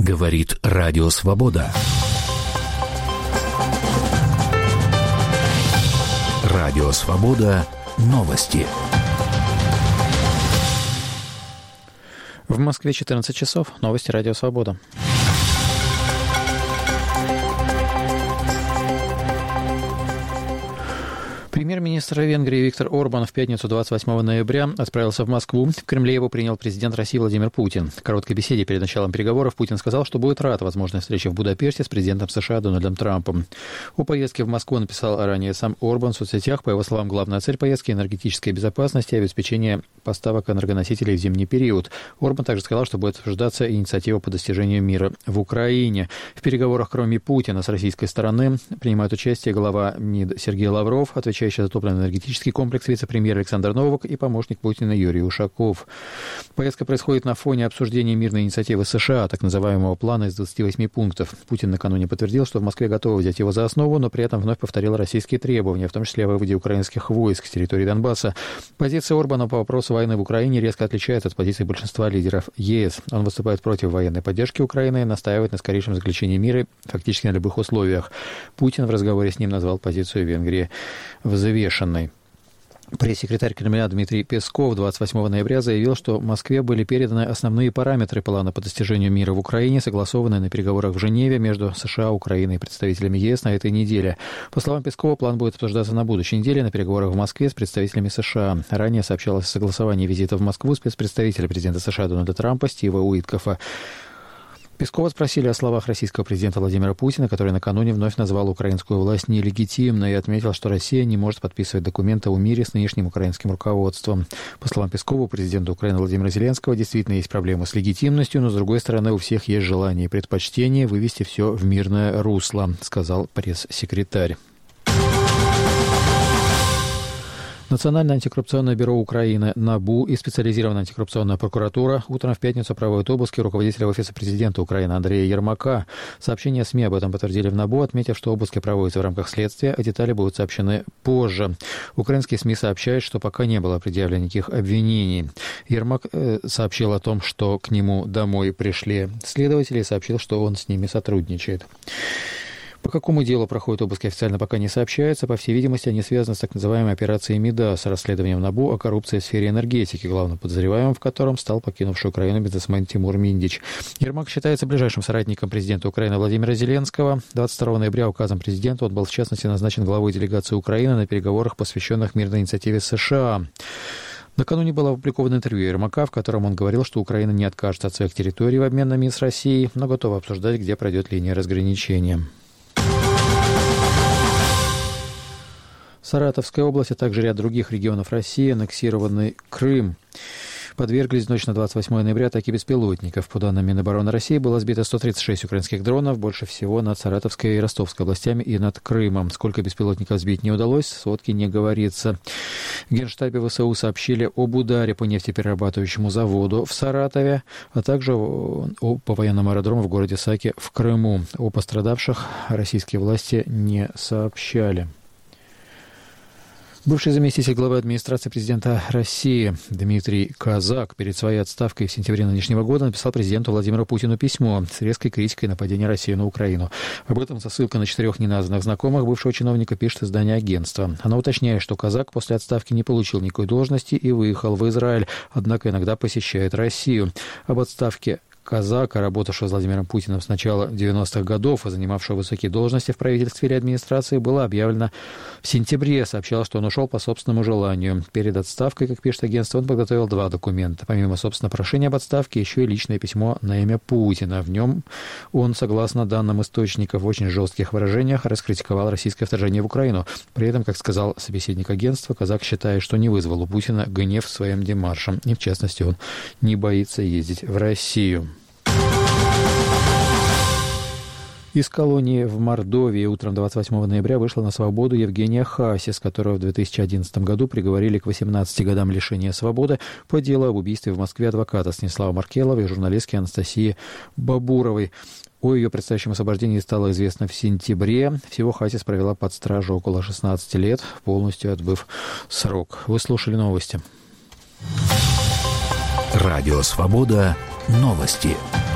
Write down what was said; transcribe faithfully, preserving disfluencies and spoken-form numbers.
Говорит Радио Свобода. Радио Свобода. Новости. В Москве четырнадцать часов. Новости Радио Свобода. Премьер-министр Венгрии Виктор Орбан в пятницу двадцать восьмого ноября отправился в Москву. В Кремле его принял президент России Владимир Путин. В короткой беседе перед началом переговоров Путин сказал, что будет рад возможной встрече в Будапеште с президентом США Дональдом Трампом. О поездке в Москву написал ранее сам Орбан в соцсетях. По его словам, главная цель поездки – энергетическая безопасность и обеспечение поставок энергоносителей в зимний период. Орбан также сказал, что будет обсуждаться инициатива по достижению мира в Украине. В переговорах, кроме Путина, с российской стороны принимают участие глава МИД Сергей Лавров, отвечающий за топливно-энергетический комплекс, вице-премьер Александр Новак и помощник Путина Юрий Ушаков. Поездка происходит на фоне обсуждения мирной инициативы США, так называемого плана из двадцати восьми пунктов. Путин накануне подтвердил, что в Москве готовы взять его за основу, но при этом вновь повторил российские требования, в том числе о выводе украинских войск с территории Донбасса. Позиция Орбана по вопросу войны в Украине резко отличается от позиции большинства лидеров ЕС. Он выступает против военной поддержки Украины и настаивает на скорейшем заключении мира фактически на любых условиях. Путин в разговоре с ним назвал позицию Венгрии взвешенной. Пресс-секретарь Кремля Дмитрий Песков двадцать восьмого ноября заявил, что Москве были переданы основные параметры плана по достижению мира в Украине, согласованные на переговорах в Женеве между США, Украиной и представителями ЕС на этой неделе. По словам Пескова, план будет обсуждаться на будущей неделе на переговорах в Москве с представителями США. Ранее сообщалось о согласовании визита в Москву спецпредставителя президента США Дональда Трампа Стива Уиткофа. Пескова спросили о словах российского президента Владимира Путина, который накануне вновь назвал украинскую власть нелегитимной и отметил, что Россия не может подписывать документы о мире с нынешним украинским руководством. По словам Пескова, у президента Украины Владимира Зеленского действительно есть проблемы с легитимностью, но, с другой стороны, у всех есть желание и предпочтение вывести все в мирное русло, сказал пресс-секретарь. Национальное антикоррупционное бюро Украины НАБУ и специализированная антикоррупционная прокуратура утром в пятницу проводят обыски руководителя Офиса президента Украины Андрея Ермака. Сообщения СМИ об этом подтвердили в НАБУ, отметив, что обыски проводятся в рамках следствия, а детали будут сообщены позже. Украинские СМИ сообщают, что пока не было предъявлено никаких обвинений. Ермак э, сообщил о том, что к нему домой пришли следователи, и сообщил, что он с ними сотрудничает. По какому делу проходят обыски, официально пока не сообщается. По всей видимости, они связаны с так называемой операцией МИДАС, расследованием НАБУ о коррупции в сфере энергетики, главным подозреваемым в котором стал покинувший Украину бизнесмен Тимур Миндич. Ермак считается ближайшим соратником президента Украины Владимира Зеленского. двадцать второго ноября указом президента он был, в частности, назначен главой делегации Украины на переговорах, посвященных мирной инициативе США. Накануне было опубликовано интервью Ермака, в котором он говорил, что Украина не откажется от своих территорий в обмен на мир с Россией, но готова обсуждать, где пройдет линия разграничения. Саратовская область, а также ряд других регионов России, аннексированный Крым, подверглись в ночь на двадцать восьмого ноября атаке беспилотников. По данным Минобороны России, было сбито сто тридцать шесть украинских дронов, больше всего над Саратовской и Ростовской областями и над Крымом. Сколько беспилотников сбить не удалось, в сводке не говорится. В Генштабе ВСУ сообщили об ударе по нефтеперерабатывающему заводу в Саратове, а также по военному аэродрому в городе Саки в Крыму. О пострадавших российские власти не сообщали. Бывший заместитель главы администрации президента России Дмитрий Казак перед своей отставкой в сентябре нынешнего года написал президенту Владимиру Путину письмо с резкой критикой нападения России на Украину. Об этом со ссылкой на четырех неназванных знакомых бывшего чиновника пишет издание агентства. Она уточняет, что Казак после отставки не получил никакой должности и выехал в Израиль, однако иногда посещает Россию. Об отставке Казака, работавшего с Владимиром Путиным с начала девяностых годов и занимавшего высокие должности в правительстве или администрации, было объявлено в сентябре. Сообщалось, что он ушел по собственному желанию. Перед отставкой, как пишет агентство, он подготовил два документа. Помимо, собственно, прошения об отставке, еще и личное письмо на имя Путина. В нем он, согласно данным источников, в очень жестких выражениях раскритиковал российское вторжение в Украину. При этом, как сказал собеседник агентства, Казак считает, что не вызвал у Путина гнев своим демаршем. И, в частности, он не боится ездить в Россию. Из колонии в Мордовии утром двадцать восьмого ноября вышла на свободу Евгения Хасис, которую в две тысячи одиннадцатом году приговорили к восемнадцати годам лишения свободы по делу об убийстве в Москве адвоката Станислава Маркелова и журналистки Анастасии Бабуровой. О ее предстоящем освобождении стало известно в сентябре. Всего Хасис провела под стражей около шестнадцати лет, полностью отбыв срок. Вы слушали новости. Радио «Свобода». Новости.